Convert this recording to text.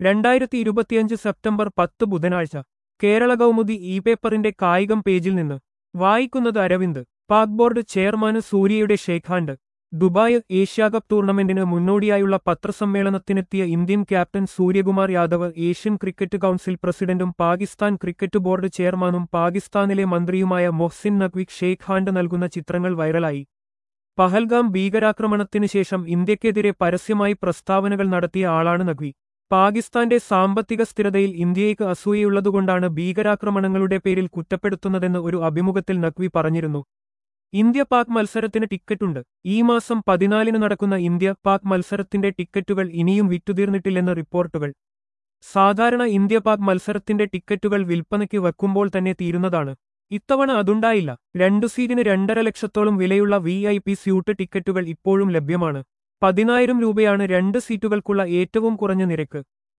2025 September 10 ബുധനാഴ്ച Kerala Kaumudi E പേപ്പറിന്റെ കായികം പേജിൽ നിന്ന് വായിക്കുന്നത് അരവിന്ദ്. പാക് ബോർഡ് ചെയർമാന് സൂര്യയുടെ ഷേക്ക് ഹാൻഡ്. ദുബായ്. ഏഷ്യാകപ്പ് ടൂർണമെന്റിന് മുന്നോടിയായുള്ള പത്രസമ്മേളനത്തിനെത്തിയ Indian captain Suryakumar Yadav Asian cricket council പ്രസിഡന്റും പാകിസ്ഥാൻ ക്രിക്കറ്റ് ബോർഡ് ചെയർമാനും പാകിസ്ഥാനിലെ മന്ത്രിയുമായ മൊഹ്സിൻ നഖ്വിക്ക് ഷേക്ക് ഹാൻഡ് നൽകുന്ന ചിത്രങ്ങൾ വൈറലായി. പഹൽഗാം ഭീകരാക്രമണത്തിനു ശേഷം ഇന്ത്യക്കെതിരെ പരസ്യമായി പ്രസ്താവനകൾ നടത്തിയ ആളാണ് നഖ്വി. പാകിസ്ഥാന്റെ സാമ്പത്തിക സ്ഥിരതയിൽ ഇന്ത്യയ്ക്ക് അസൂയയുള്ളതുകൊണ്ടാണ് ഭീകരാക്രമണങ്ങളുടെ പേരിൽ കുറ്റപ്പെടുത്തുന്നതെന്ന് ഒരു അഭിമുഖത്തിൽ നഖ്വി പറഞ്ഞിരുന്നു. ഇന്ത്യ പാക് മത്സരത്തിന് ടിക്കറ്റുണ്ട്. ഈ മാസം 14 നടക്കുന്ന ഇന്ത്യ പാക് മത്സരത്തിന്റെ ടിക്കറ്റുകൾ ഇനിയും വിറ്റുതീർന്നിട്ടില്ലെന്ന് റിപ്പോർട്ടുകൾ. സാധാരണ ഇന്ത്യ പാക് മത്സരത്തിന്റെ ടിക്കറ്റുകൾ വിൽപ്പനയ്ക്ക് വെക്കുമ്പോൾ തന്നെ തീരുന്നതാണ്. ഇത്തവണ അതുണ്ടായില്ല. 2 സീറ്റിന് 2.5 ലക്ഷത്തോളം വിലയുള്ള VIP സ്യൂട്ട് ടിക്കറ്റുകൾ ഇപ്പോഴും ലഭ്യമാണ്. 10,000 രൂപയാണ് 2 സീറ്റുകൾക്കുള്ള ഏറ്റവും കുറഞ്ഞ നിരക്ക്.